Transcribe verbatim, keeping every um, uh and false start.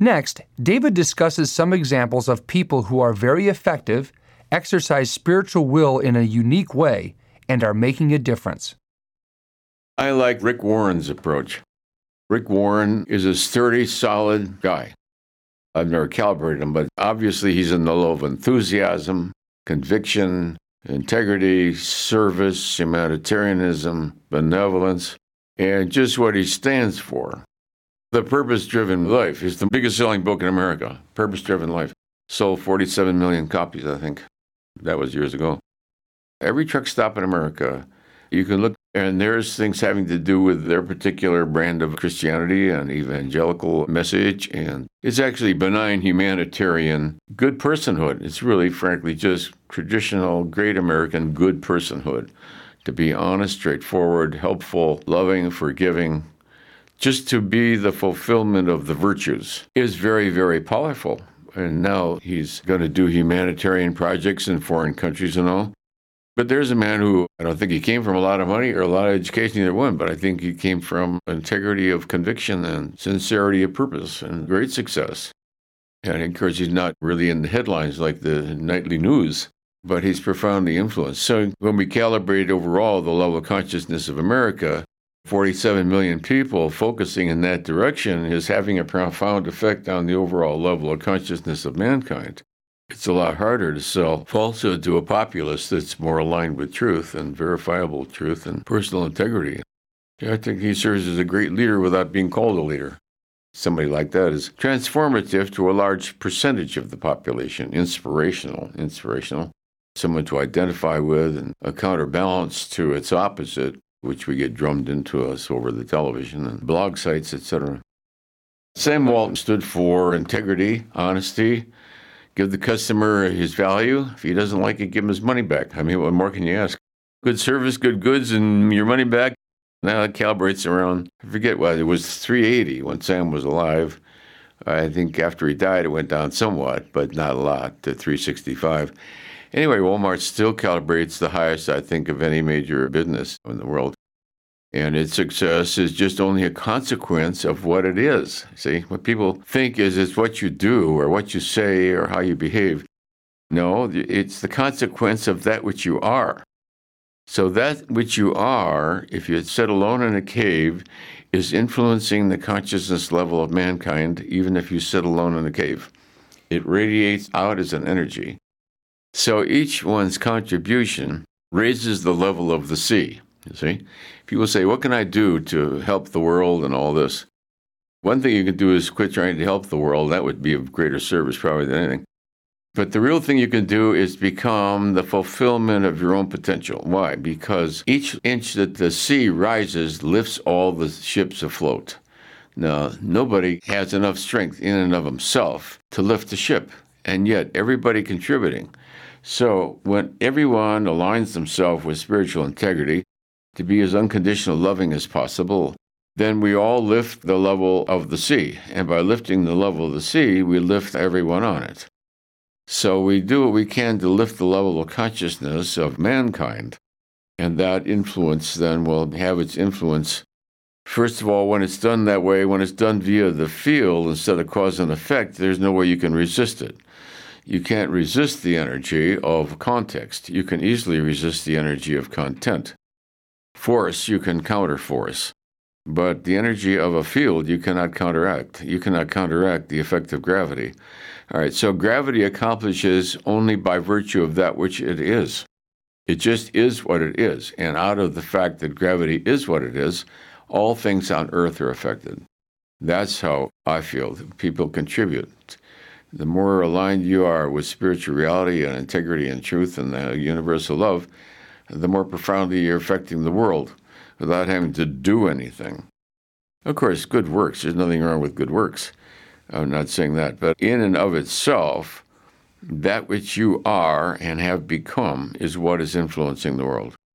Next, David discusses some examples of people who are very effective, exercise spiritual will in a unique way, and are making a difference. I like Rick Warren's approach. Rick Warren is a sturdy, solid guy. I've never calibrated him, but obviously he's in the level of enthusiasm, conviction, integrity, service, humanitarianism, benevolence, and just what he stands for. The Purpose-Driven Life is the biggest selling book in America. Purpose-Driven Life. Sold forty-seven million copies, I think. That was years ago. Every truck stop in America, you can look, and there's things having to do with their particular brand of Christianity and evangelical message, and it's actually benign humanitarian good personhood. It's really, frankly, just traditional great American good personhood. To be honest, straightforward, helpful, loving, forgiving, just to be the fulfillment of the virtues is very, very powerful. And now he's going to do humanitarian projects in foreign countries and all. But there's a man who, I don't think he came from a lot of money or a lot of education, either one, but I think he came from integrity of conviction and sincerity of purpose and great success. And of course, he's not really in the headlines like the nightly news, but he's profoundly influenced. So when we calibrate overall the level of consciousness of America, forty-seven million people focusing in that direction is having a profound effect on the overall level of consciousness of mankind. It's a lot harder to sell falsehood to a populace that's more aligned with truth and verifiable truth and personal integrity. I think he serves as a great leader without being called a leader. Somebody like that is transformative to a large percentage of the population, inspirational, inspirational, someone to identify with and a counterbalance to its opposite, which we get drummed into us over the television and blog sites, et cetera. Sam Walton stood for integrity, honesty, give the customer his value. If he doesn't like it, give him his money back. I mean, what more can you ask? Good service, good goods, and your money back. Now it calibrates around, I forget what, it was three eighty when Sam was alive. I think after he died, it went down somewhat, but not a lot, to three sixty-five. Anyway, Walmart still calibrates the highest, I think, of any major business in the world. And its success is just only a consequence of what it is. See, what people think is it's what you do or what you say or how you behave. No, it's the consequence of that which you are. So that which you are, if you sit alone in a cave, is influencing the consciousness level of mankind, even if you sit alone in a cave. It radiates out as an energy. So each one's contribution raises the level of the sea, you see. People say, what can I do to help the world and all this? One thing you can do is quit trying to help the world. That would be of greater service probably than anything. But the real thing you can do is become the fulfillment of your own potential. Why? Because each inch that the sea rises lifts all the ships afloat. Now, nobody has enough strength in and of himself to lift the ship, and yet everybody contributing. So when everyone aligns themselves with spiritual integrity to be as unconditional loving as possible, then we all lift the level of the sea. And by lifting the level of the sea, we lift everyone on it. So we do what we can to lift the level of consciousness of mankind. And that influence then will have its influence. First of all, when it's done that way, when it's done via the field instead of cause and effect, there's no way you can resist it. You can't resist the energy of context. You can easily resist the energy of content. Force, you can counter force. But the energy of a field, you cannot counteract. You cannot counteract the effect of gravity. All right, so gravity accomplishes only by virtue of that which it is. It just is what it is. And out of the fact that gravity is what it is, all things on earth are affected. That's how I feel people contribute. The more aligned you are with spiritual reality and integrity and truth and the universal love, the more profoundly you're affecting the world without having to do anything. Of course, good works, there's nothing wrong with good works. I'm not saying that. But in and of itself, that which you are and have become is what is influencing the world.